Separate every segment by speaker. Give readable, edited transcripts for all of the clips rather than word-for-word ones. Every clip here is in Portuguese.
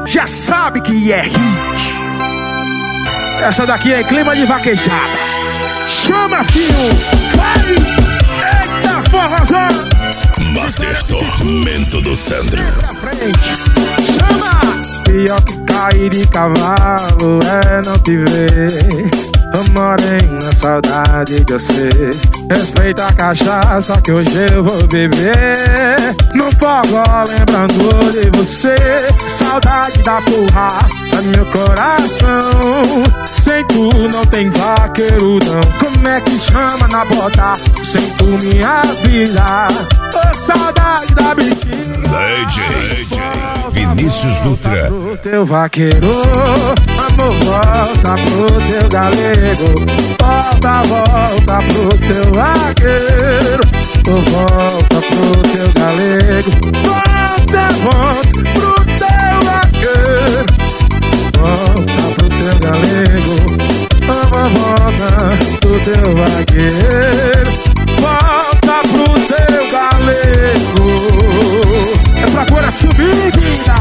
Speaker 1: já sabe que é hit. Essa daqui é clima de vaquejada. Chama, filho, vai! Eita, forrozão!
Speaker 2: Master Tormento do Sandro.
Speaker 1: Chama! Pior que cair de cavalo é não te ver. Ô morena, saudade de você. Respeita a cachaça que hoje eu vou beber. No forró lembrando de você. Saudade da porra no meu coração. Sem tu não tem vaqueiro não. Como é que chama na bota sem tu me avisar? Ô saudade da bichinha.
Speaker 2: DJ Vinícius Dutra.
Speaker 1: Pro teu vaqueiro, amor, volta pro teu galego. Volta, volta pro teu vaqueiro. Volta pro teu galego. Volta, volta pro teu vaqueiro. Volta pro teu galego. Volta pro teu vaqueiro. Volta pro teu galego. É pra agora subir, vida.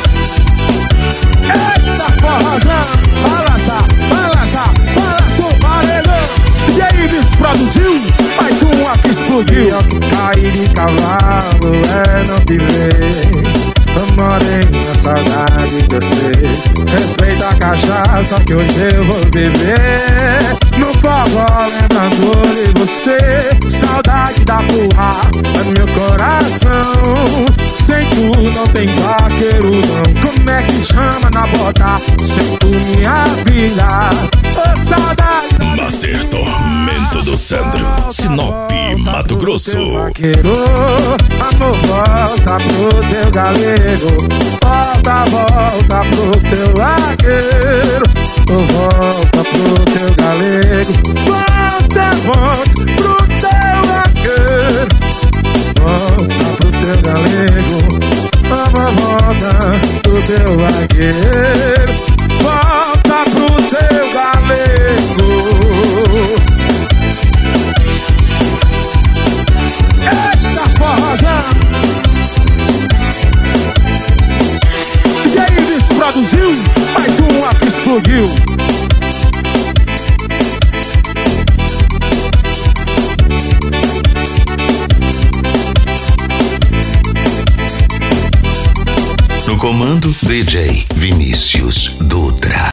Speaker 1: Eita, forrozão. Balança, balança, balança o paredão. E aí, bicho, produziu mais uma que explodiu. Cair de cavalo é não te ver. Ô morena, saudade de você. Respeita a cachaça que hoje eu vou beber. No forró lembrando de você. Saudade da porra no meu coração. Sem tu não tem vaqueiro não. Como é que chama na bota sem tu me avisar? Ô saudade da
Speaker 2: Master Tormento do Sandro, Sinop, Mato Grosso.
Speaker 1: Amor, volta pro teu galego. Volta, volta pro teu vaqueiro. Volta pro teu galego. Volta, volta pro teu vaqueiro. Volta pro teu galego. Volta pro teu vaqueiro. Volta pro teu galego. Eita, forrozão! E aí, bicho, produziu mais uma que explodiu.
Speaker 3: No comando, DJ Vinícius Dutra.